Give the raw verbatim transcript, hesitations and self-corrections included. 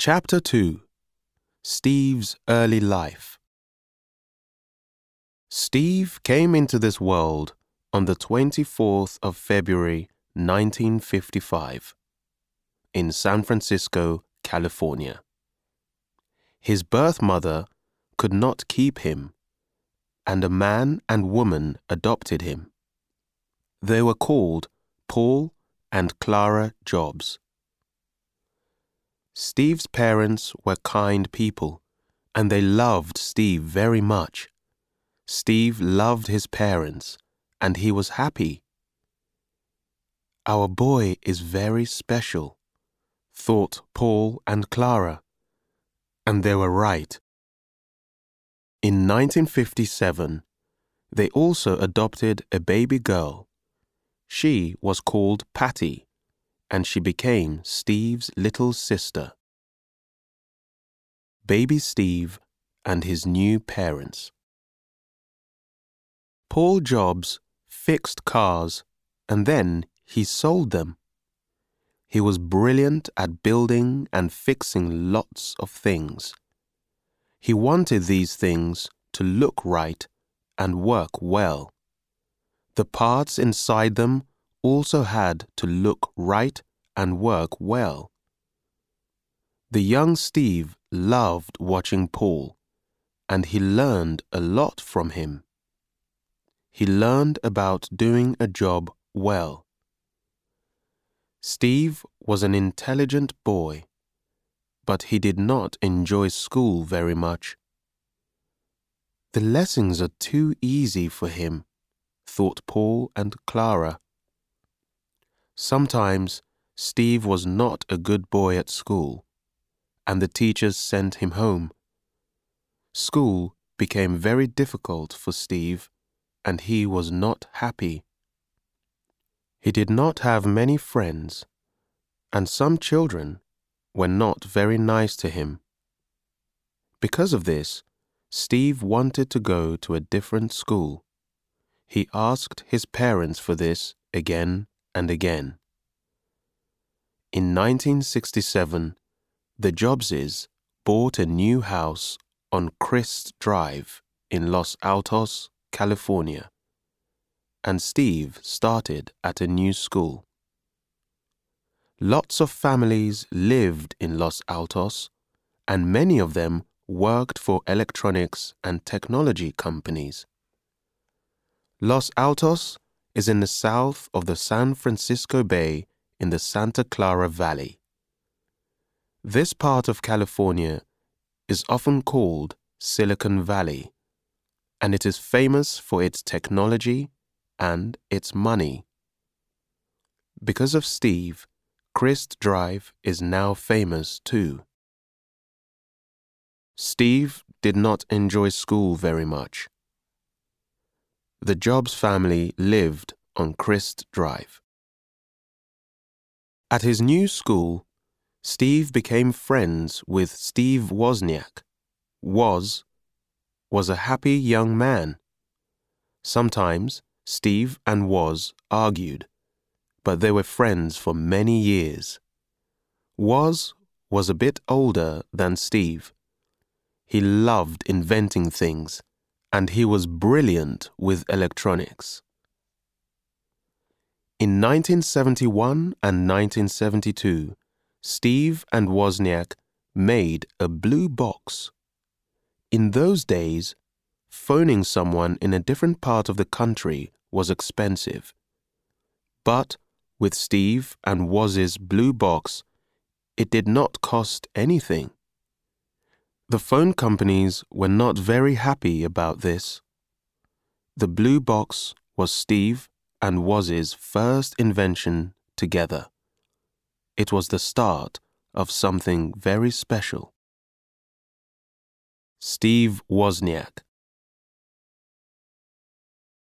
Chapter two. Steve's Early Life. Steve came into this world on the twenty-fourth of February, nineteen fifty-five, in San Francisco, California. His birth mother could not keep him, and a man and woman adopted him. They were called Paul and Clara Jobs. Steve's parents were kind people, and they loved Steve very much. Steve loved his parents, and he was happy. "Our boy is very special," thought Paul and Clara, and they were right. In nineteen fifty-seven, they also adopted a baby girl. She was called Patty, and she became Steve's little sister. Baby Steve and his new parents. Paul Jobs fixed cars, and then he sold them. He was brilliant at building and fixing lots of things. He wanted these things to look right and work well. The parts inside them also had to look right and work well. The young Steve loved watching Paul, and he learned a lot from him. He learned about doing a job well. Steve was an intelligent boy, but he did not enjoy school very much. "The lessons are too easy for him," thought Paul and Clara. Sometimes Steve was not a good boy at school, and the teachers sent him home. School became very difficult for Steve, and he was not happy. He did not have many friends, and some children were not very nice to him. Because of this, Steve wanted to go to a different school. He asked his parents for this again and again. In nineteen sixty-seven, the Jobses bought a new house on Crist Drive in Los Altos, California, and Steve started at a new school. Lots of families lived in Los Altos, and many of them worked for electronics and technology companies. Los Altos is in the south of the San Francisco Bay in the Santa Clara Valley. This part of California is often called Silicon Valley, and it is famous for its technology and its money. Because of Steve, Crist Drive is now famous too. Steve did not enjoy school very much. The Jobs family lived on Crist Drive. At his new school, Steve became friends with Steve Wozniak. Woz was a happy young man. Sometimes Steve and Woz argued, but they were friends for many years. Woz was a bit older than Steve. He loved inventing things, and he was brilliant with electronics. In nineteen seventy-one and nineteen seventy-two, Steve and Wozniak made a blue box. In those days, phoning someone in a different part of the country was expensive. But with Steve and Woz's blue box, it did not cost anything. The phone companies were not very happy about this. The blue box was Steve and Woz's first invention together. It was the start of something very special. Steve Wozniak.